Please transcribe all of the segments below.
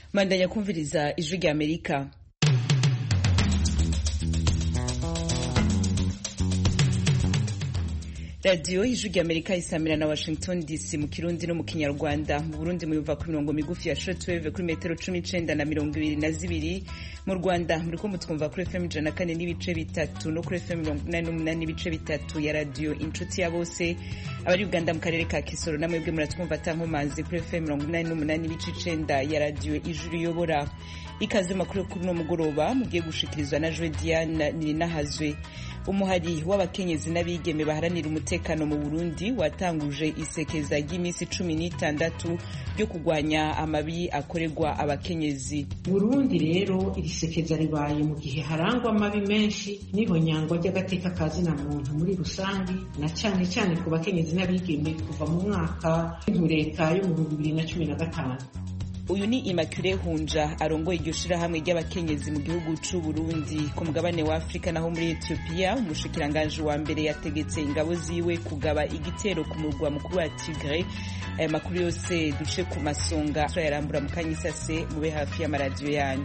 Mandanya kumviriza ijwi rya Amerika. Radio ijwi rya Amerika isamira na Washington DC mu Kirundi no mu Kinyarwanda. Mu Burundi muyumva ku mirongo migufi ya shortwave kuri metero 19 na 22. Mu Rwanda muriko mutwumva kuri FM 104 n'ibice bitatu no kuri FM 88 n'ibice bitatu ya radio Inshuti ya Bose. Abari Uganda mu karere ka Kisoro namwe bwe muratwumva tankomanzi kuri FM 88 n'ibice 9 ya radio Ijuru Yobora. Ikaze makuru kuri no mugoroba mugiye gushikirizwa na Joe Diane Ninahazwe. Umuhari w'abakenyezi n'abigeme baharanira umutekano mu Burundi watanguje isekeza ry'imisi 16 ryo kugwanya amabi akorerwa abakenyezi. Burundi rero irisekeza ribaye mu gihe harangwa amabi menshi n'ihonyangwa ry'agateka kazina muntu muri rusangi na cyane ku bakenyezi n'abigeme kuva mu mwaka w'Leta yo mu 2015. Uyu ni Immaculée Hunja arongoye iryo shirahamwe ry'abakenyezi mu gihugu c'u Burundi. Ku mugabane wa Afrika naho muri Ethiopia umushikiranganje wa mbere yategetse ingabo ziwe kugaba igitero ku murwa mukuru wa Tigray. Aya makuru yose duce ku masonga turayarambura mu kanyisase mube hafi y'amaradiyo yanyu.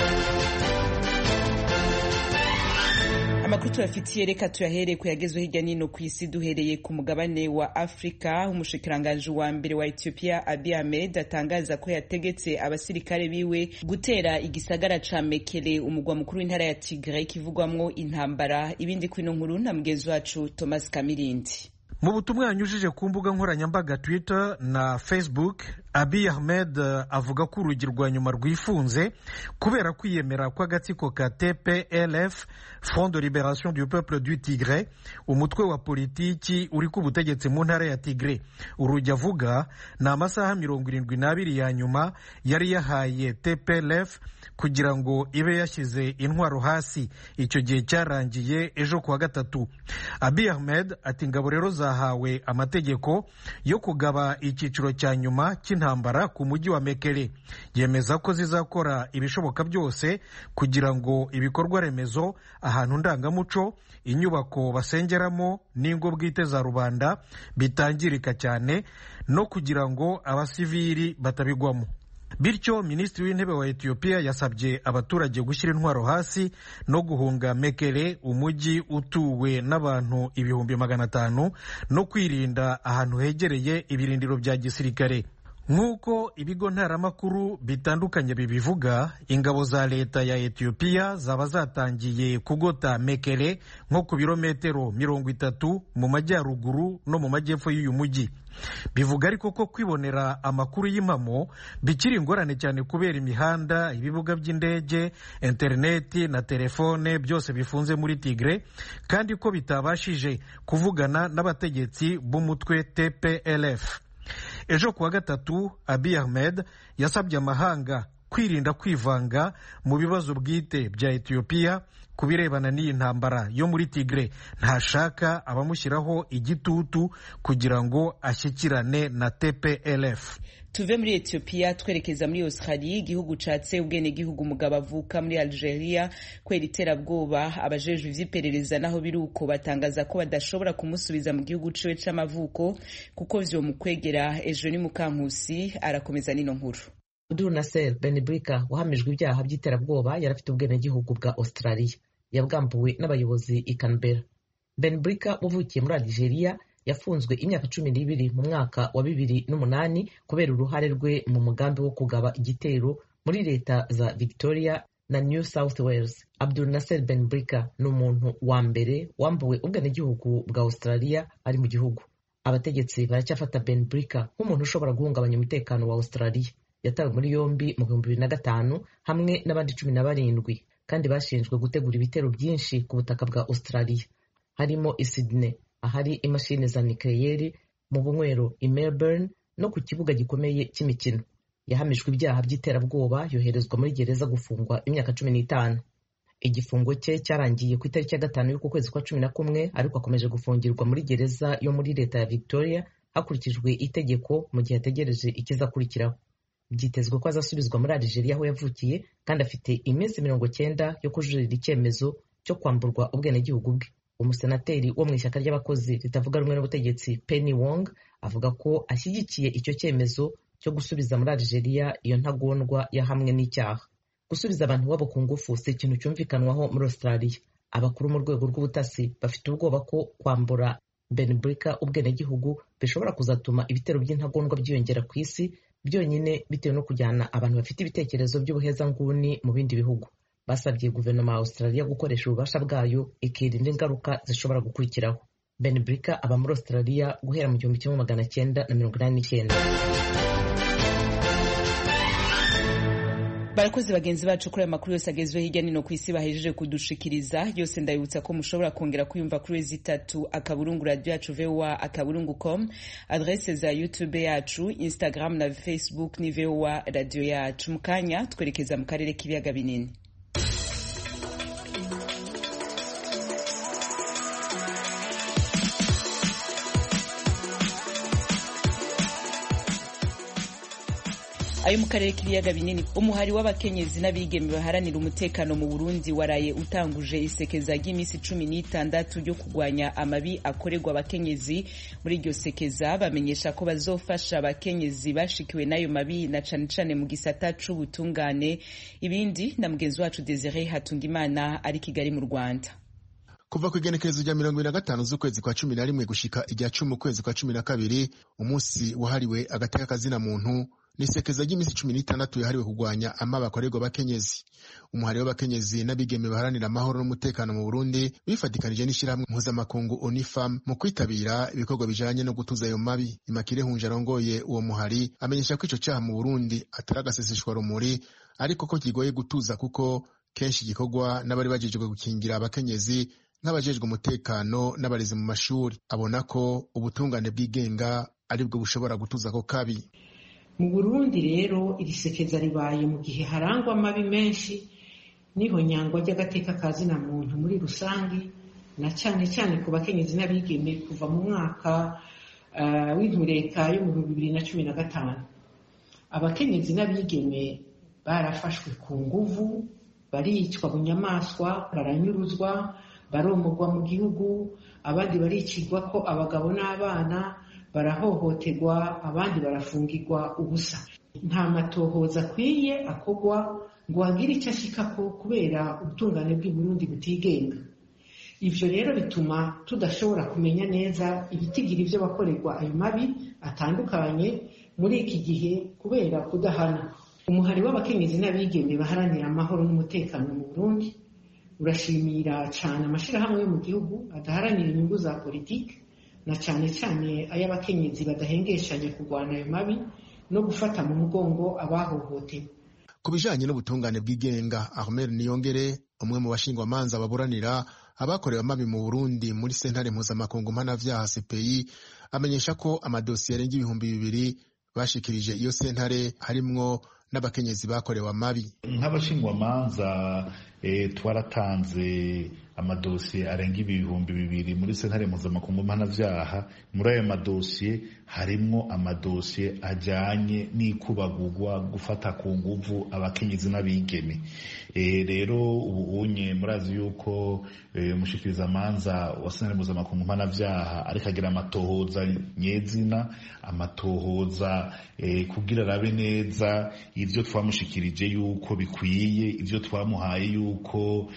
Amakuru turafitiye reka tuyahere kuyagezwe hirya nino ku isi duhereye ku mugabane wa Afrika. Umushikiranganje wa mbere wa Ethiopia Abiy Ahmed atangaza ko yategetse abasirikare biwe gutera igisagara ca Mekele umugwa mukuru w'intara ya Tigray kivugwamwo intambara. Ibindi kwino nkuru na mugenzi wacu Thomas Kamirindi. Mu butumwa yanyujije ku mbuga nkoranyambaga Twitter na Facebook, Abiy Ahmed avuga ko urugi rwa nyuma rwifunze kubera kwiyemera kw'agatsiko ka TPLF, Front de Libération du Peuple du Tigray, umutwe wa politiki uri ku butegetsi mu ntara ya Tigray. Urugi avuga ni amasaha 72 ya nyuma yari yahaye TPLF kugira ngo ibe yashyize intwaro hasi. Icyo gihe cyarangiye ejo kuwa gatatu. Abiy Ahmed ati ingabo rero zahawe amategeko yo kugaba icyiciro cya nyuma cy'intambara ku mujyi wa Mekele. Yemeza ko zizakora ibishoboka byose kugira ngo ibikorwa remezo, ahantu ndangamuco, inyubako basengeramo n'ingo bwite za rubanda bitangirika cyane no kugira ngo abasivili batabigwamo. Bityo Minisitiri w'Intebe wa Ethiopia yasabye abaturage gushyira intwaro hasi no guhunga Mekele, umujyi utuwe n'abantu 500,000, no kwirinda ahantu hegereye ibirindiro bya gisirikare. Nk'uko ibigo ntaramakuru bitandukanye bibivuga, ingabo za leta ya Ethiopia zaba zatangiye kugota Mekele nko ku birometero 30 mu majyaruguru no mu majyepfo y'uyu mujyi. Bivuga ariko ko kwibonera amakuru y'impamo bikiri ingorane cyane kubera imihanda, ibibuga by'indege, interineti na telefone byose bifunze muri Tigray, kandi ko bitabashije kuvugana n'abategetsi b'umutwe TPLF. Ejo kuwa gatatu Abiy Ahmed yasabye amahanga kwirinda kwivanga mu bibazo bwite bya Ethiopia kubirebana n'iyi ntambara yo muri Tigray. Ntashaka abamushyiraho igitutu kugira ngo ashyikirane na TPLF. Tuve muri Ethiopia twerekeza muri Australia, igihugu catse ubwene gihugu umugabo avuka muri Algeria kwera iterabwoba. Abajejwe ivy'iperereza naho biruko batangaza ko badashobora kumusubiza mu gihugu ciwe c'amavuko kuko vyo mukwegera. Ejo ni Mukankusi arakomeza nino nkuru. Abdul Nasser Ben Brika wahamijwe ibyaha by'iterabwoba yarafite ubwene gihugu bwa Australia, yabwambuwe n'abayobozi i Canberra. Ben Brika uvukiye muri Algeria yafunzwe imyaka 12 mu mwaka wa 2008 kubera uruhare rwe mu mugambi wo kugaba igitero muri leta za Victoria na New South Wales. Abdul Nasser Ben Brika ni umuntu wa mbere wambuwe ubwenegihugu bwa Australia ari mu gihugu. Abategetsi baracyafata Ben Brika nk'umuntu ushobora guhungabanya umutekano wa Australia. Yatawe muri yombi mu 2005 hamwe n'abandi 17 kandi bashinjwe gutegura ibitero byinshi ku butaka bwa Australia, harimo i Sydney ahari imashini za nucleaire, mu bunywero i Melbourne no ku kibuga gikomeye cy'imikino. Yahamijwe ibyaha by'iterabwoba yoherezwa muri gereza gufungwa imyaka 15. Igifungo cye cyarangiye ku itariki ya 5 y'uku kwezi kwa 11, ariko akomeje gufungirwa muri gereza yo muri leta ya Victoria hakurikijwe itegeko mu gihe ategereje ikizakurikiraho. Byitezwe ko azasubizwa muri Algeria aho yavukiye, kandi afite iminsi 90 yo kujuririra icyemezo cyo kwamburwa ubwenegihugu bwe. Umusenateri wo mu ishyaka ry'abakozi ritavuga rumwe n'ubutegetsi Penny Wong avuga ko ashyigikiye icyo cyemezo cyo gusubiza muri Algeria iyo ntagondwa yahamwe n'icyaha. Gusubiza abantu iwabo ku ngufu si ikintu cyumvikanwaho muri Australia. Abakuru mu rwego rw'ubutasi bafite ubwoba ko kwambura Benbrika ubwenegihugu bishobora kuzatuma ibitero by'intagondwa byiyongera ku isi, byonyine bitewe no kujyana abantu bafite ibitekerezo by'ubuhezanguni mu bindi bihugu. Basabye guverinoma ya Australia gukoresha ububasha bwayo ikirinda ingaruka zishobora gukurikiraho. Benbrika aba muri Australia guhera mu 1989. Barakoze bagenzi bacu kuri aya makuru yose agezweho hirya no hino ku isi bahejeje kudushikiriza. Yose ndabibutsa ko mushobora kongera kuyumva kuri wezi3 akaburungu radio yacu VOA akaburungu.com, adresse za YouTube yacu, Instagram na Facebook ni VOA radio yacu. Mukanya twerekeza mu karere k'ibiyaga binini. Ayo mu karere k'ibiyaga binini, umuhari w'abakenyezi n'abigeme baharanira umutekano mu Burundi waraye utanguje isekeza ry'imisi 16 ryo kugwanya amabi akorerwa abakenyezi. Muri iryo sekeza bamenyesha ko bazofasha abakenyezi bashikiwe n'ayo mabi na cane mu gisata c'ubutungane. Ibindi na mugenzi wacu Desire Hatungimana ari Kigali mu Rwanda. Kuva ku igenekerezo rya 25 z'ukwezi kwa 11 gushika irya 10 ukwezi kwa 12, umunsi wahariwe agateka kazina muntu, nisekeza ry'imisi 16 yahariwe kugwanya amabi akorerwa abakenyezi. Umuhari w'abakenyezi n'abigeme baharanira amahoro n'umutekano mu Burundi bifatikanije n'ishirahamwe mpuzamakungu Unifam mu kwitabira ibikorwa bijanye no gutuza ayo mabi. Imakire Hunja arongoye uwo muhari amenyesha ko ico cyaha mu Burundi ataragaseseshwa rumuri, ariko ko kigoye gutuza kuko kenshi gikorwa n'abari bajejwe gukingira abakenyezi nk'abajejwe umutekano n'abarezi mu mashuri. Abona ko ubutungane bw'igenga aribwo bushobora gutuza ko kabi. Mu Burundi rero iri sekeza ribaye mu gihe harangwa amabi menshi niho nyangwa ry'agateka kazina muntu muri rusangi, na cyane ku bakenyezi n'abigeme kuva mu mwaka w'intureka yo mu 2015. Abakenyezi n'abigeme barafashwe ku nguvu, baricwa bunyamaswa, baranyuruzwa, baromogwa mu gihugu, abandi baricirwa ko abagabo n'abana, barahohoterwa, abandi barafungirwa ubusa. Nta matohoza akwiye akogwa ngo agire icyo ashikako kubera ubutungane bw'i Burundi butigenga. Ivyo rero bituma tudashobora kumenya neza ibitigira ivyo bakorerwa ayo mabi atandukanye muri iki gihe kubera kudahana. Umuhari w'abakenyezi n'abigeme baharanira amahoro n'umutekano mu Burundi urashimira cyane amashirahamwe yo mu gihugu adaharanira inyungu za politiki, na cyane ay'abakenyezi badahengeshanya kurwana ayo mabi no gufata mu mugongo abahohotewe. Ku bijanye n'ubutungane bw'igenga, Ahmed Niyongere, umwe mu bashingwamanza baburanira abakorewe amabi mu Burundi muri sentare mpuzamakungu mpanavyaha CPI, amenyesha ko amadosiye arenga 2,000 bashikirije iyo sentare harimwo n'abakenyezi bakorewe amabi. Nk'abashingwamanza twaratanze amadosiye arenga 2,000 muri sentare mpuzamakungu mpanavyaha. Muri ayo madosiye harimwo amadosiye ajanye n'ikubagurwa, gufata ku nguvu abakenyezi n'abigeme. Rero ubu unye murazi yuko umushikirizamanza wa sentare mpuzamakungu mpanavyaha ariko agira amatohoza nyezina, amatohoza kugira arabe neza ivyo twamushikirije yuko bikwiye, ivyo twamuhaye yuko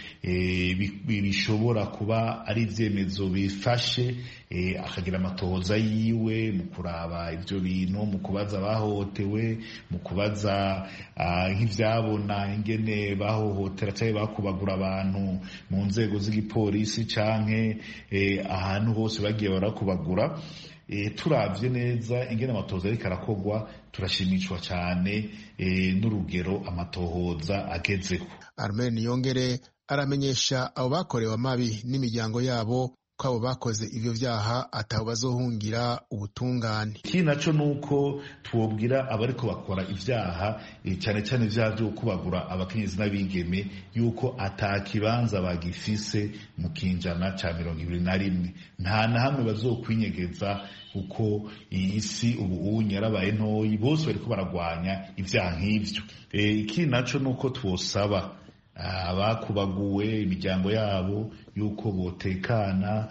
bishobora kuba ari ivyemezo bifashe, akagira amatohoza yiwe mu kuraba ivyo bintu, mu kubaza abahohotewe, mu kubaza nk'ivyabona ingene bahohotera canke bakubagura abantu mu nzego z'igipolisi canke ahantu hose bagiye barakubagura. Turavye neza ingene amatohoza ariko arakogwa, turashimishwa cyane n'urugero amatohoza agezeho. Ahmed Niyongere aramenyesha abo bakorewe amabi n'imiryango yabo ko abo bakoze ivyo vyaha ataho bazohungira ubutungane. Iki naco nuko twobwira abariko bakora ivyaha cyane ivyaha byo kubagura abakenyezi n'abigeme yuko atakibanza bagifise mu kinjana ca 21. Nta na hamwe bazokwinyegeza kuko iyi si ubu unye yarabaye ntoyi, bose bariko baragwanya ivyaha nk'ivyo. Iki naco nuko twosaba abakubaguwe imiryango yabo yuko botekana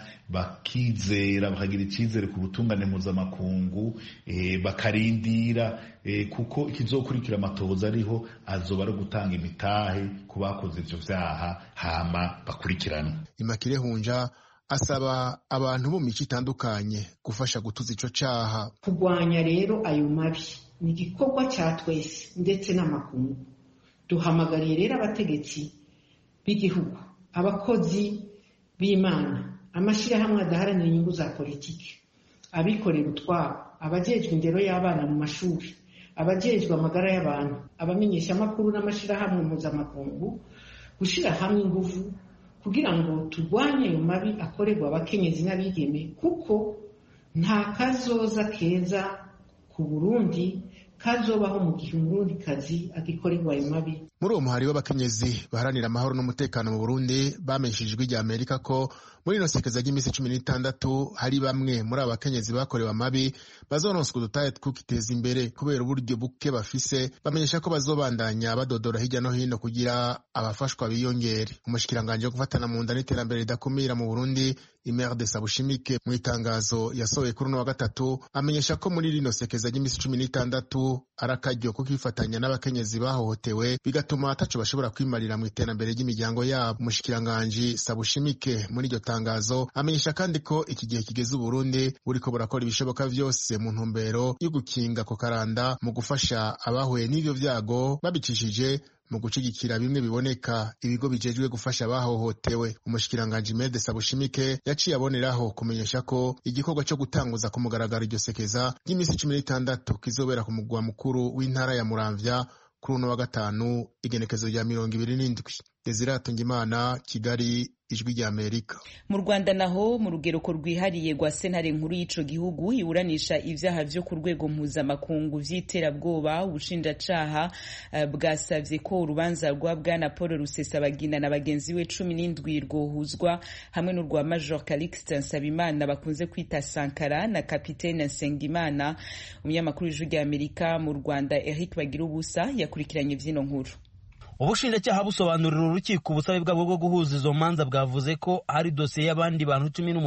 bakizera bakagira icyizere ku butungane mpuzamakungu bakarindira kuko ikizokurikira amatohoza ariho azoba ari gutanga imitahe ku bakoze ivyo vyaha hama bakurikirana. Immaculée Hunja asaba abantu bo mu mico itandukanye gufasha gutuza ico caha. Kurwanya rero ayo mabi ni igikorwa cya twese ndetse n'amakungu. Duhamagariye rero abategetsi b'igihugu, abakozi b'Imana, amashirahamwe adaharanira inyungu za politiki, abikorera utwabo, abajejwe indero y'abana mu mashuri, abajejwe amagara y'abantu, abamenyesha amakuru n'amashirahamwe mpuzamakungu gushira hamwe ingufu kugira ngo turwanye ayo mabi akorerwa abakenyezi n'abigeme, kuko nta kazoza keza ku Burundi kazobaho mu gihe umurundikazi agikorerwa ayo mabi. Muri uwo muhari w'abakenyezi baharanira amahoro n'umutekano mu Burundi bamenyeshejwe ijya Amerika ko muri ino sekeza ry'iminsi 16 hari bamwe muri abakenyezi bakorewe amabi bazononswa udutahe tw'ukiteza imbere kubera uburyo buke bafise. Bamenyesha ko bazobandanya badodora hirya no hino kugira abafashwa biyongere. Umushikiranganje wo gufatana mu nda n'iterambere ridakumira mu Burundi Imerde Sabushimike mu itangazo yasohoye kuri wa gatatu amenyesha ko muri rino sekeza ry'iminsi 16 arakaryo ko kifatanya n'abakenyezi bahohotewe bigatuma ataco bashobora kwimarira mu iterambere ry'imiryango yabo. Umushikiranganje Sabushimike muri iryo tangazo amenyesha kandi ko iki gihe kigeze Burundi buriko burakora ibishoboka vyose mu ntumbero yo gukinga ko karanda mu gufasha abahuye n'ivyo vyago babicishije mu gucigikira bimwe biboneka ibigo bijejwe gufasha abahohotewe. Umushikiranganje Imerde Sabushimike yaciye aboneraho kumenyesha ko igikorwa cyo gutanguza ku mugaragaro iryo sekeza ry'iminsi 16 kizobera ku mugwa mukuru w'intara ya Muramvya kuri uno wa gatanu igenekezo rya 27. Desire Atungimana, Kigali, Ijwi rya Amerika. Mu Rwanda naho mu rugereko rwihariye rwa sentare nkuru y'ico gihugu iburanisha ivyaha vyo ku rwego mpuzamakungu vy'iterabwoba, ubushinjacaha bwasavye ko urubanza rwa bwana Paul Rusesabagina na bagenzi we 17 rwohuzwa hamwe n'urwa Major Calixte Nsabimana bakunze kwita Sankara na Kapitene Nsengimana. Umunyamakuru w'Ijwi rya Amerika mu Rwanda Eric Bagirubusa yakurikiranye vyino nkuru. Ubushinjacyaha busobanurira urukiko ubusabe bwabo bwo guhuza izo manza bwavuze ko hari dosiye y'abandi bantu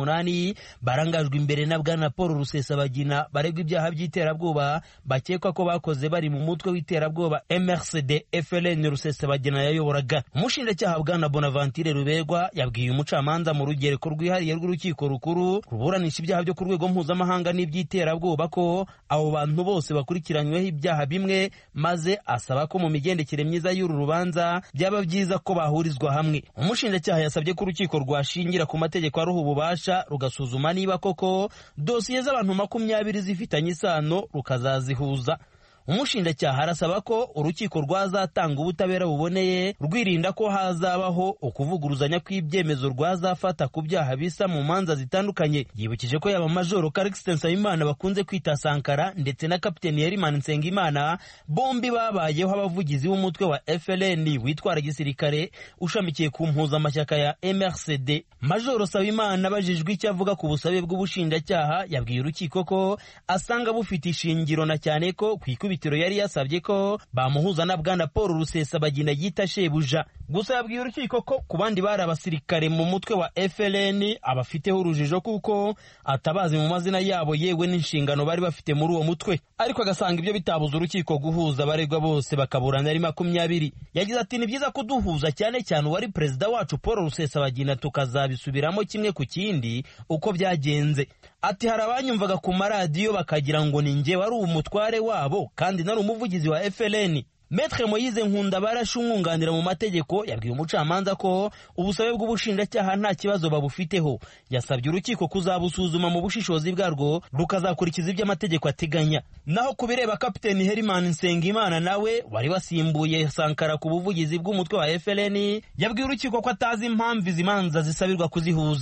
18 barangajwe imbere na bwana Paul Rusesabagina baregwa ibyaha by'iterabwoba bakekwa ko bakoze bari mu mutwe w'iterabwoba MRCD FLN Rusesabagina yayoboraga. Umushinjacyaha bwana Bonaventure Ruberwa yabwiye umucamanza mu rugereko rwihariye rw'urukiko rukuru ruburanisha ibyaha byo ku rwego mpuzamahanga n'iby'iterabwoba ko abo bantu bose bakurikiranyweho ibyaha bimwe, maze asaba ko mu migendekere myiza y'uru rubanza byaba byiza ko bahurizwa hamwe. Umushinjacyaha yasabye ko urukiko rwashingira ku mategeko aruha ububasha rugasuzuma niba koko dosiye z'abantu 20 zifitanye isano rukazazihuza. Umushinjacyaha arasaba ko urukiko rwazatanga ubutabera buboneye rwirinda ko hazabaho ukuvuguruzanya kw'ibyemezo rwazafata ku byaha bisa mu manza zitandukanye. Yibukije ko yaba Major Calixte Nsabimana bakunze kwita Sankara ndetse na Kapiteni Herimani Nsengimana bombi babayeho abavugizi b'umutwe wa FLN witwara gisirikare ushamikiye ku mpuzamashyaka ya MRCD. Major Nsabimana abajijwe icyo avuga ku busabe bw'ubushinjacyaha yabwiye urukiko ko asanga bufite ishingiro na cyane ko kwikubitiro yari yasabye ko bamuhuza na bwana Paul Rusesabagina yita shebuja. Gusa yabwiye urukiko ko ku bandi bari abasirikare mu mutwe wa FLN abafiteho urujijo kuko atabazi mu mazina yabo yewe n'inshingano bari bafite muri uwo mutwe, ariko agasanga ibyo bitabuza urukiko guhuza abaregwa bose bakaburana ari 20. Yagize ati ni byiza kuduhuza cyane cyane wari perezida wacu Paul Rusesabagina tukazabisubiramo kimwe ku kindi uko byagenze. Ati hari abanyumvaga ku maradiyo bakagira ngo ni nge wari umutware wabo kandi nari umuvugizi wa FLN. Maître Moise Nkunda barashe umwunganira mu mategeko yabwiye umucamanza ko ubusabe bw'ubushinjacyaha nta kibazo babufiteho. Yasabye urukiko kuzabusuzuma mu bushishozi bwarwo rukazakurikiza ibyo amategeko ateganya. Naho kubireba Kapiteni Herimani Nsengimana nawe wari wasimbuye Sankara ku buvugizi bw'umutwe wa FLN yabwiye urukiko ko atazi impamvu izimanza zisabirwa kuzihuza.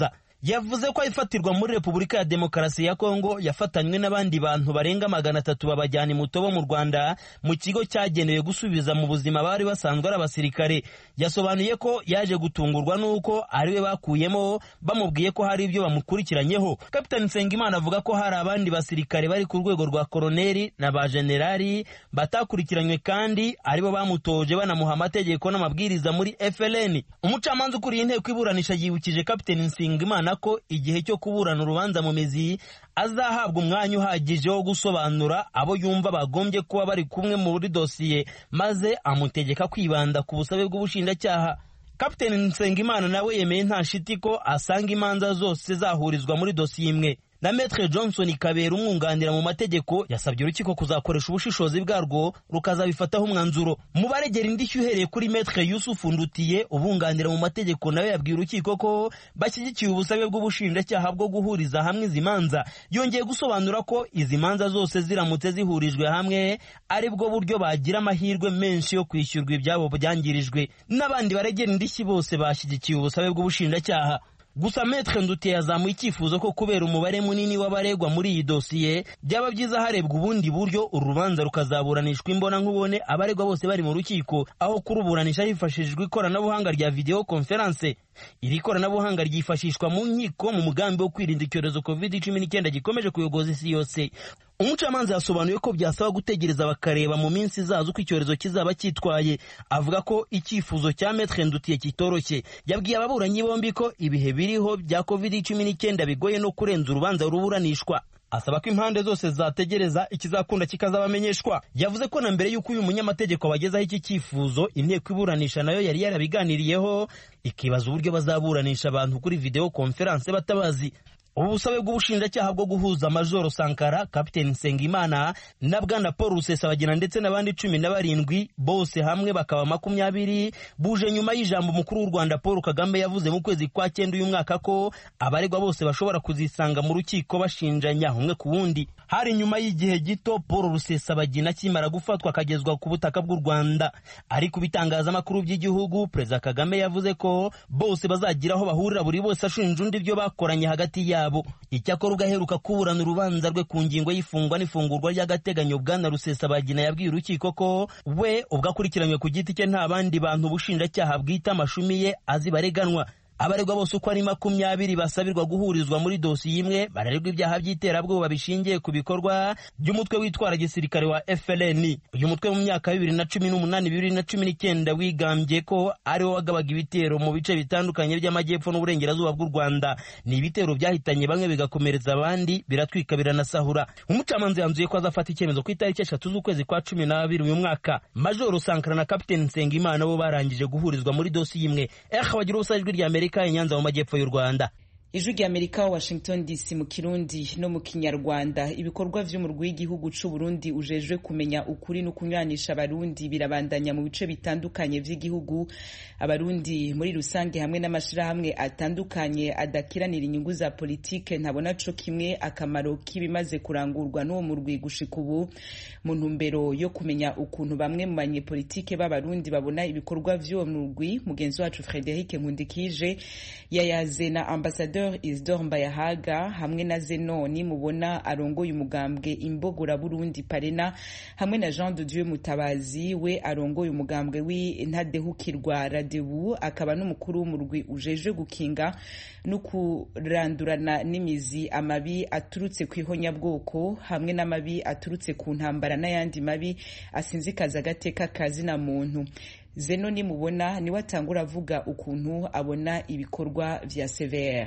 yavuze ko ifatirwa muri Repubulika ya Demokarasi ya Kongo yafatanywe n'abandi bantu barenga 300 babajyana imutobo mu Rwanda mu kigo cyagenewe gusubiza mu buzima bari basanzwe ari abasirikare. Yasobanuye ko yaje gutungurwa nuko ariwe bakuyemo bamubwiye ko hari ibyo bamukurikiranyeho. Kapiteni Nsengimana avuga ko hari abandi basirikare bari ku rwego rwa koloneli na ba generali batakurikiranywe kandi aribo bamutoje banamuha amategeko n'amabwiriza muri FLN. Umucamanza ukuriye inteko iburanisha yibukije Kapiteni Nsengimana ko igihe cyo kuburana urubanza mu mizi azahabwa umwanya uhagije wo gusobanura abo yumva bagombye kuba bari kumwe muri dosiye, maze amutegeka kwibanda ku busabe bw'ubushinjacyaha. Kapiteni Nsengimana nawe yemeye nta shiti ko asanga imanza zose zahurizwa muri dosiye imwe. Na Maître Johnson Kabera umwunganira mu mategeko yasabye urukiko kuzakoresha ubushishozi bwarwo rukazabifataho umwanzuro. Mu baregera indishyi uhereye kuri Maître Yusuf Ndutiye ubunganira mu mategeko nawe yabwiye urukiko ko bashyigikiye ubusabe bw'ubushinjacyaha bwo guhuriza hamwe izi manza. Yongeye gusobanura ko izi manza zose ziramutse zihurijwe hamwe ari bwo buryo bagira amahirwe menshi yo kwishyurwa ibyabo byangirijwe. N'abandi baregera indishyi bose bashyigikiye ubusabe bw'ubushinjacyaha. Gusa Maître Ndutiye yazamuye icyifuzo ko kubera umubare munini w'abaregwa muri iyi dosiye byaba byiza harebwa ubundi buryo urubanza rukazaburanishwa imbona nkubone abaregwa bose bari mu rukiko aho kuruburanisha hifashishijwe ikoranabuhanga rya video conference. Iri koranabuhanga ryifashishwa mu nkiko mu mugambi wo kwirinda icyorezo COVID-19 gikomeje kuyogoza isi yose. Umucamanza yasobanuye ko byasaba gutegereza bakareba mu minsi izaza uko icyorezo kizaba cyitwaye. Avuga ko icyifuzo cya Maître Ndutiye kitoroshye. Yabwiye ababuranyi bombi ko ibihe biriho bya COVID-19 bigoye no kurenza urubanza ruburanishwa. Asaba ko impande zose zategereza ikizakunda kikazabamenyeshwa. Yavuze ko na mbere y'uko uyu munyamategeko wagezaho iki cyifuzo inteko iburanisha nayo yari yarabiganiriyeho ikibaza uburyo bazaburanisha abantu kuri video conference batabazi. Ubu busabe bw'ubushinjacyaha bwo guhuza Majoro Sankara, Kapiteni Nsengimana na Bwana Paul Rusesabagina ndetse n'abandi 17 bose hamwe bakaba 20 buje nyuma y'ijambo mukuru w'u Rwanda Paul Kagame yavuze mu kwezi kwa 9 uyu mwaka ko abaregwa bose bashobora kuzisanga mu rukiko bashinjanya umwe ku wundi. Hari nyuma y'igihe gito Paul Rusesabagina kimara gufatwa akagezwa ku butaka bw'u Rwanda. Ari kubitangaza amakuru by'igihugu, Perezida Kagame yavuze ko bose bazagira aho bahurira buri bose ashinja undi ibyo bakoranye hagati ya Icyakora ugaheruka kuburana urubanza rwe ku ngingo y'ifungwa n'ifungurwa ry'agateganyo Bwana Rusesabagina yabwiye urukiko ko we ubwo akurikiranywe ku giti cye nta bandi bantu ubushinjacyaha bwita amashumi ye azi bareganwa. Abaregwa bose uko ari 20 basabirwa guhurizwa muri dosiye imwe bararegwa ibyaha by'iterabwoba bishingiye ku bikorwa by'umutwe witwara gisirikare wa FLN. Uyu mutwe mu myaka 2018-2019 wigambye ko ari wo wagabaga ibitero mu bice bitandukanye by'amajyepfo n'uburengerazuba bw'u Rwanda. Ni ibitero byahitanye bamwe bigakomereza abandi, biratwika biranasahura. Umucamanza yanzuye ko azafata icyemezo ku itariki 3 z'ukwezi kwa 12 uyu mwaka. Majoro Sankara na Kapiteni Nsengimana bo barangije guhurizwa muri dosiye imwe. Bagira ubusajwi rya Amerika Nyanza mu majyepfo y'u Rwanda. Ijwi rya Amerika Washington DC mu Kirundi no mu Kinyarwanda. Ibikorwa vy'umurwi w'igihugu c'u Burundi ujejwe kumenya ukuri no kunywanisha abarundi birabandanya mu bice bitandukanye vy'igihugu. Abarundi muri rusange hamwe n'amashirahamwe atandukanye adakiranira inyungu za politike ntabona co kimwe akamaro kibimaze kurangurwa n'uwo murwi gushika ubu mu ntumbero yo kumenya ukuntu bamwe mu banyepolitike b'abarundi babona ibikorwa vy'uwo murwi. Mugenzi wacu Frederic Nkundikije yayaze na Ambassadeur Isidore Mbayahaga hamwe na Zenoni mubona arongoye umugambwe Imbogora Burundi Parena hamwe na Jean de Dieu Mutabazi we arongoye umugambwe w'Intadehukirwa Radebu akaba n'umukuru w'umurwi ujeje gukinga no kurandurana n'imizi amabi aturutse kw'ihonyabwoko hamwe n'amabi aturutse ku ntambara n'ayandi mabi asinzikaza agateka kazina muntu. Zenoni mubona niwe atangura avuga ukuntu abona ibikorwa vya CVR.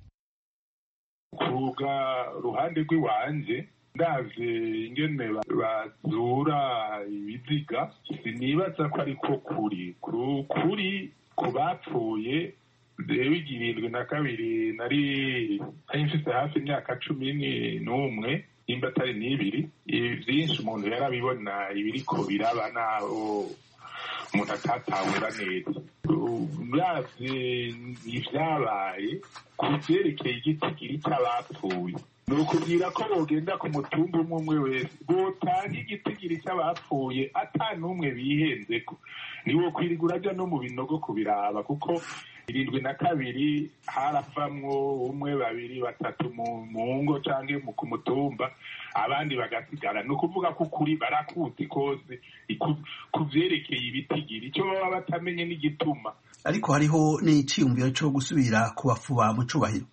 Kuga ruhande rw'iwanje ndavye ingene bazura ibiziga sinibaza ko ariko kuri ku bapfuye rero 72 nari mfise hafi imyaka 11 nimba atari n'ibiri. Vyinshi umuntu yarabibona ibiriko biraba naho umuntu atatahura neza. Uravye ivyabaye ku vyerekeye igitigiri c'abapfuye ni ukubwira ko bogenda ku mutumba umwe wese botanga igitigiri c'abapfuye ata n'umwe bihenzeko. Niwo kwirigura aja no mu binogo kubiraba kuko 72 haravamwo umwe 2 3 mu ngo canke ku mutumba abandi bagasigara. ni ukuvuga ko ukuri barakuzi kose ku vyerekeye ibitigiri, icyo baba batamenye n'igituma. ariko hariho n'iciyumviro co gusubira kubafuba mu cubahiro.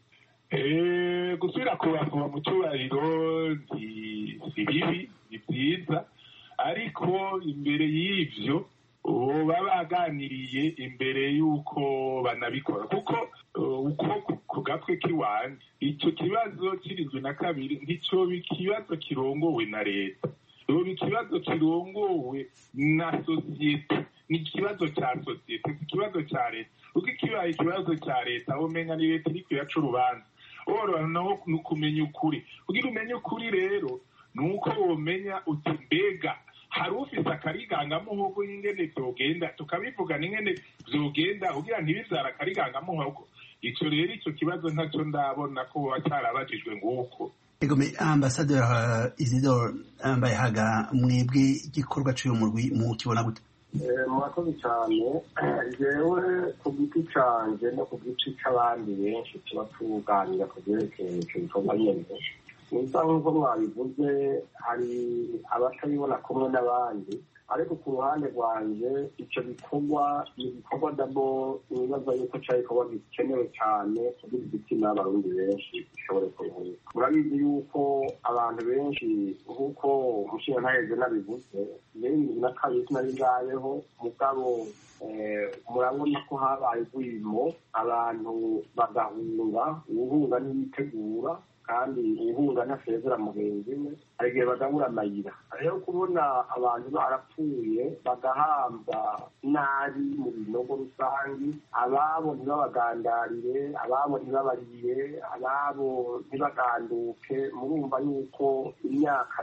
Gusubira kubafuba mu cubahiro si bibi, ni vyiza, ariko imbere y'ivyo baba baganiriye imbere y'uko banabikora, kuko uko ku gatwe k'iwanje icyo kibazo c'72 ntico ikibazo kirongowe na leta, yoba ikibazo kirongowe na sosiyete, ni ikibazo ca sosiyete, si ikibazo ca leta. Kuko ikibaye ikibazo ca leta womenga ni leta iriko iraca urubanza, naho ni ukumenya ukuri. kugira umenye ukuri rero ni uko womenya uti mbega hari ufise akarigangamuhogo y'ingene vyogenda, tukabivugana ingene vyogenda kugira ntibivyara akarigangamuhogo. ico rero ico kibazo ntaco ndabona ko boba carabajijwe nguko. Egome Ambassadeur Isidore Mbayahaga, mwebwe igikorwa c'uyu murwi mu kibona gute? Murakoze cyane. Jewe ku giti canje no ku giti c'abandi benshi tuba tuganira ku vyerekeye ico gikorwa nyene, nisa nk'uko mwabivuze hari abatabibona kumwe n'abandi, ariko ku ruhande rwanje ico gikorwa ni igikorwa dabo nibaza yuko cari igikorwa gikenewe cyane kugira igitsina n'abarundi benshi gishobore kuruhuka. Murabizi yuko abantu benshi nk'uko umushingantahe nabivuze 2022 sinari ngayeho, mugabo murabona ko habaye urwimo, abantu bagahunga, uwuhunga ntiyitegura kandi uwuhunga ntasezera mugenzi we, hari igihe bagabura amayira. Rero kubona abantu barapfuye bagahambwa nabi mu binogo rusangi, ababo ntibabagandarire, ababo ntibabarire, ababo ntibaganduke, murumva yuko imyaka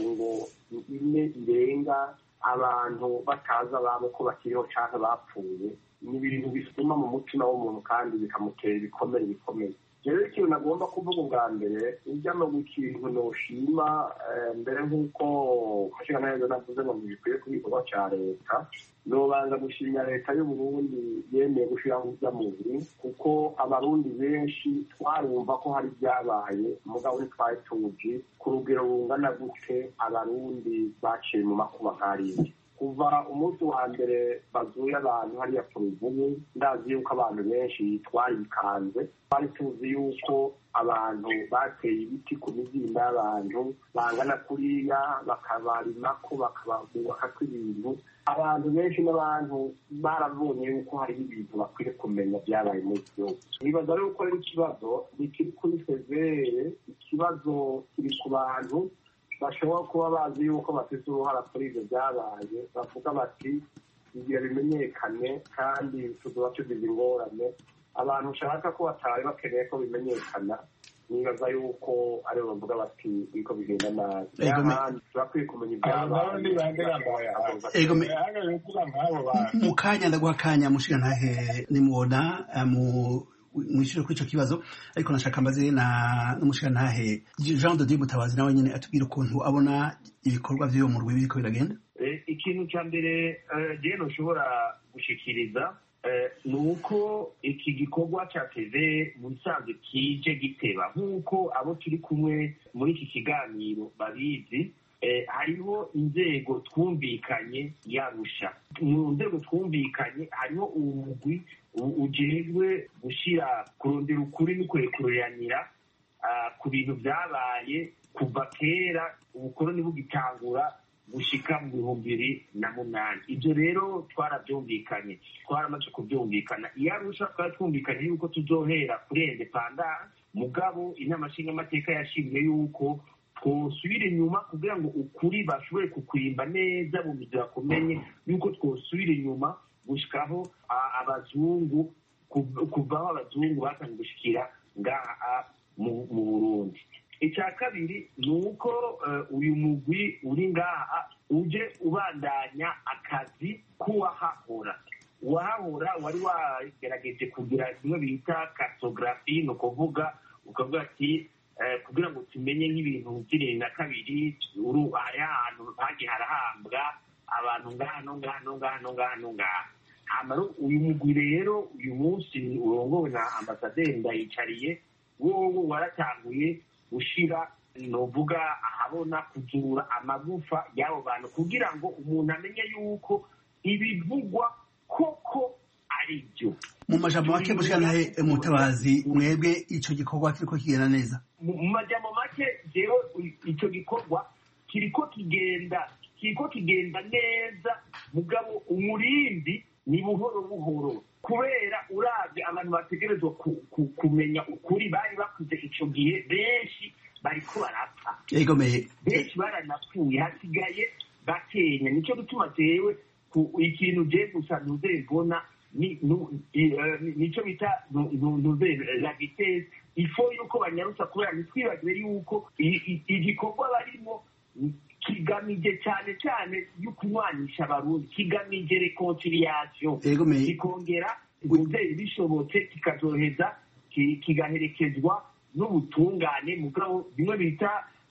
40 irenga abantu batazi ababo ko bakiriho canke bapfuye. ni ibintu bisuma mu mutima w'umuntu kandi bikamutera ibikomere bikomeye. rero ikintu nagomba kuvuga ubwa mbere ujya no gukintu noshima mbere nk'uko umushingantahe navuze ngo ntibikwiye ku gikorwa ca leta, nobanza gushimira leta y'Uburundi yemeye gushiraho ivy'amubiri, kuko abarundi benshi twarumva ko hari ibyabaye mugabo ntitwari tuzi ku rugero rungana gute abarundi baciye mu makuba nk'ariya. kuva umunsi wa mbere bazuye abantu hariya ku Ruvubu, ndazi yuko abantu benshi twarikanze, twari tuzi yuko abantu bateye ibiti ku mizinda y'abantu bangana kuriya, bakabarimako bakabubakako ibintu. abantu benshi n'abantu barabonye yuko hariho ibintu bakwiye kumenya byabaye muri gihugu. nibaza rero ko ari ikibazo nikiri kuri severe, ikibazo kiri ku bantu bashobora kuba bazi yuko bafite uruhara kuri ibyo byabaye, bavuga bati igihe bimenyekane kandi tuzoba tugize ingorane. abantu ushaka ko batari bakeneye ko bimenyekana, nibaza yuko aribo bavuga bati biko bigenda nabi. turakwiye kumenya ibyabaye. mu kanya ndaguha akanya mushingantahe nimubona mwishire kuri ico kibazo, ariko nashaka mbaze n'umushingantahe Jean de Dieu Mutabazi nawe nyene atubwira ukuntu abona ibikorwa vy'uwo murwi biriko biragenda. ikintu ca mbere je noshobora gushikiriza ni uko iki gikorwa cateze mu bisanzwe kije giteba, nk'uko abo turi kumwe muri iki kiganiro babizi. hariho inzego twumvikanye yarusha. mu nzego twumvikanye hariho umugwi ujejwe gushira kurondera ukuri n'ukurekuranira ku bintu byabaye kuva kera ubukoroni bugitangura gushika mu 2008. ibyo rero twarabyumvikanye, twaramaze kubyumvikana. iyarusha twari twumvikanye yuko tuzohera kuri independance, mugabo inama nshingamateka yashimye yuko twosubira inyuma kugira ngo ukuri bashobore kukwimba neza mu mizi bakumenye, yuko twosubira inyuma gushikaho abazungu, kuvaho abazungu batangiye gushikira ngaha mu Burundi. icya kabiri ni uko uyu mugwi uri ngaha uje ubandanya akazi k'uwahahora. uwahahora wari wagerageje kugira kimwe bita cartographie, ni ukuvuga ukavuga ati kugira ngo tumenye nk'ibintu 2022 hari ahantu hagiye harahambwa abantu ngaha no ngaha no ngaha no ngaha no ngaha. uyu mugwi rero uyu munsi urongowe na ambasaderi Ndayicariye wowe waratanguye gushira novuga ahabona kuzura amagufa y'abo bantu kugira ngo umuntu amenye yuko ibivugwa koko ari byo. Mu majambo make mushikanahe Mutabazi, mwebwe ico gikorwa kiriko kigenda neza? Mu majambo make jewe ico gikorwa kiriko kigenda neza, mugabo umurindi ni buhoro buhoro, kubera uravye abantu bategerezwa kumenya ukuri. Bari bakuze ico gihe, benshi bariko barapfa, benshi baranapfuye, hasigaye bakenya. Nico gituma jewe ikintu je gusa ntuzembona nico bita la vitesse. Ifo yuko banyarutsa, kubera ntitwibagire yuko igikorwa barimo kigamije cyane cyane y'ukunywanisha abarundi, kigamije reconciliation, kikongera umuvyeyi bishobotse kikazoheza kigaherekezwa n'ubutungane. Mugabo bimwe bita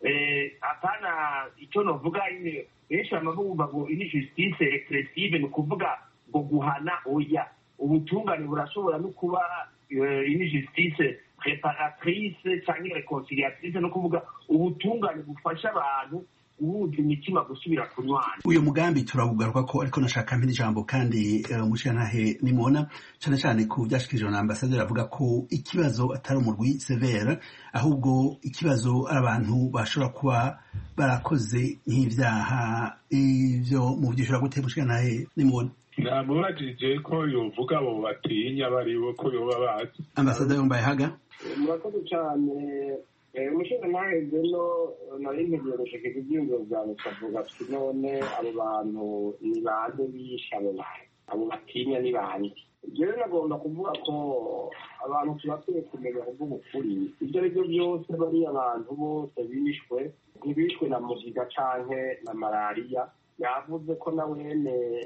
apana icyo novuga benshi bamubumva ngo ini justice repressive, ni ukuvuga ngo guhana. Oya, ubutungane burashobora no kuba ini justice reparatrice cyangwa reconciliatrice, no kuvuga ubutungane bufasha abantu ubundi imitima gusubira kunywana. Uyu mugambi turabugaruka ko, ariko nashaka mpindi jambo kandi mushikanahe nimubona cyane cyane ku byashikirijwe na ambasaderi avuga ko ikibazo atari umurwi severe, ahubwo ikibazo ari abantu bashobora kuba barakoze nk'ivyaha. Ivyo mu byishura gute mushikanahe nimubona? Namubajije ko yovuga abo batinya baribo ko yoba bazi. Ambasaderi Mbayahaga, murakoze cyane. Umushinga naheze no nari ntegereje ko ibyiyumviro byawe ukavuga ati none abo bantu ni bande bishe abo batinya ni bande? Jewe nagomba kuvuga ko abantu tubakwiye kumenya kuvuga ukuri. Ibyo ari byo byose, bariya abantu bose bishwe, ntibishwe na mugiga canke na malariya. Yavuze ko na wene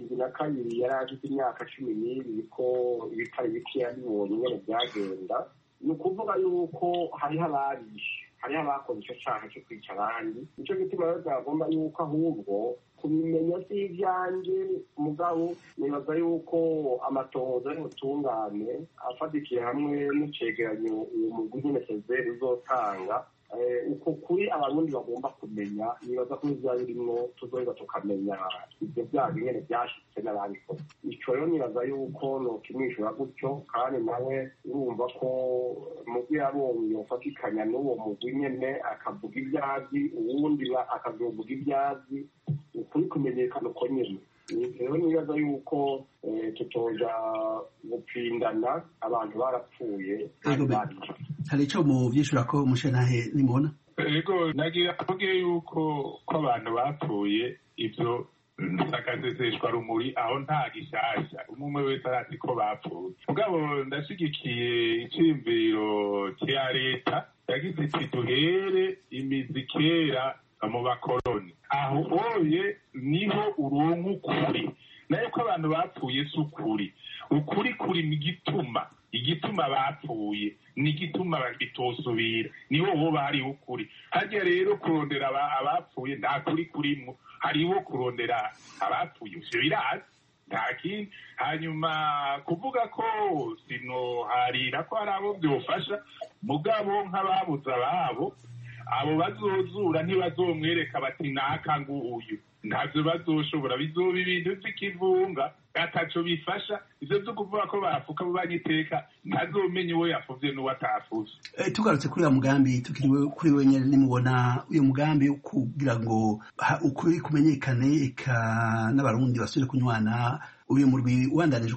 72 yari afite imyaka 12 ko ibitari bike yabibonye nyene byagenda. Ni ukuvuga yuko hariho ababishe, hariho abakoze icyo cyaha cyo kwica abandi. Nicyo gituma rero byagomba yuko ahubwo kubimenya si ibyanjye, mugabo nibaza yuko amatohoza y'ubutungane afatikiye hamwe n'icegeranyo uwo mugwi nyene Severe uzotanga, uko kuri abarundi bagomba kumenya. Nibaza ko bizaba birimwo tuzoheza tukamenya ibyo byaha nyene byashitse n'ababikoze. Ico rero nibaza yuko nokimwishura gutyo, kandi nawe urumva ko mugwi yabonye yofatikanya n'uwo mugwi nyene akavuga ibyazi, uwundi akazovuga ibyazi, ukuri kumenyekana uko nyene. Rero nibaza yuko tutoja gupfindana, abantu barapfuye. Hari ico mu vyishura ko mushanahe nimubona? Ego nagira avuge yuko ko abantu bapfuye ivyo nsakazeseshwa rumuri, aho nta gishasha, umwe wese arazi ko bapfuye. Mugabo ndashigikiye iciyumviro cya leta yagize iti duhere imizi kera mu bakoroni. Aho oye niho uronka ukuri, nayo ko abantu bapfuye si ukuri. Ukuri kuri mu igituma bapfuye n'igituma bagitosubira, niho hoba hariho ukuri. Harya rero kurondera abapfuye nta kuri kurimo, hariho kurondera abapfuye ivyo birazi, nta kindi. Hanyuma kuvuga ko sinoharira ko hari abo byofasha, mugabo nk'ababuze ababo, abo bazozura ntibazomwereka bati naka nguyu, ntavyo bazoshobora. Bizoba ibintu vy'ikivunga ataco bifasha. Ivyo vyo kuvuga ko bafuka banyiteka, ntazomenya uwo yafuvye n'uwo atafuvye. Tugarutse kuri uyu mugambi, tukiriwe kuri we nyene nimubona uyu mugambi kugira ngo ukuri kumenyekane eka n'abarundi basubire kunywana, uyu murwi ubandanije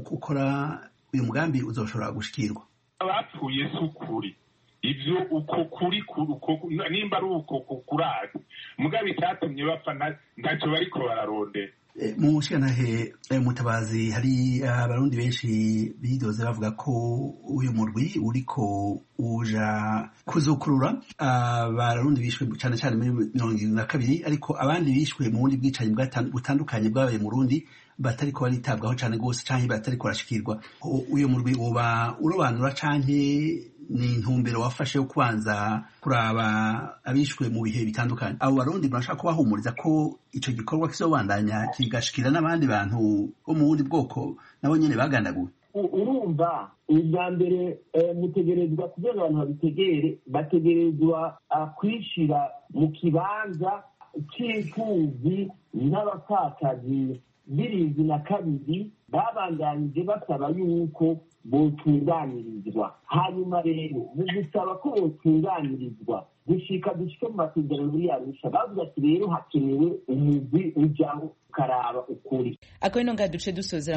ukora uyu mugambi uzoshobora gushikirwa? Abapfuye si ukuri, ivyo uko kuri nimba ari uko kurazi, mugabe icyatumye bapfa ntacyo bariko bararondera. Mu nshinganahe Mutabazi, hari abarundi benshi bidoze bavuga ko uyu murwi uriko uja kuzukurura abarundi bishwe cyane cyane muri 72, ariko abandi bishwe mu bundi bwicanyi butandukanye bwabaye mu Burundi batariko baritabwaho cyane gose canke batariko barashikirwa. Uyu murwi uba urobanura canke ni intumbero wafashe yo kubanza kuraba abishwe mu bihe bitandukanye. Abo barundi murashaka kubahumuriza ko ico gikorwa kizobandanya kigashikira n'abandi bantu bo mu bundi bwoko nabo nyene bagandaguwe? Urumva ubwa mbere mutegerezwa kugira abantu babitegere, bategerezwa kwishira mu kibanza c'imfuvyi n'abapfakazi b'irindwi na kabiri babandanije basaba yuko botunganirizwa. Hanyuma rero mu gusaba ko botunganirizwa dushike mu masezerano muri Arusha bavuga ati rero hakenewe umugwi ujaho ukaraba ukuri. Ako ino nga duce dusozera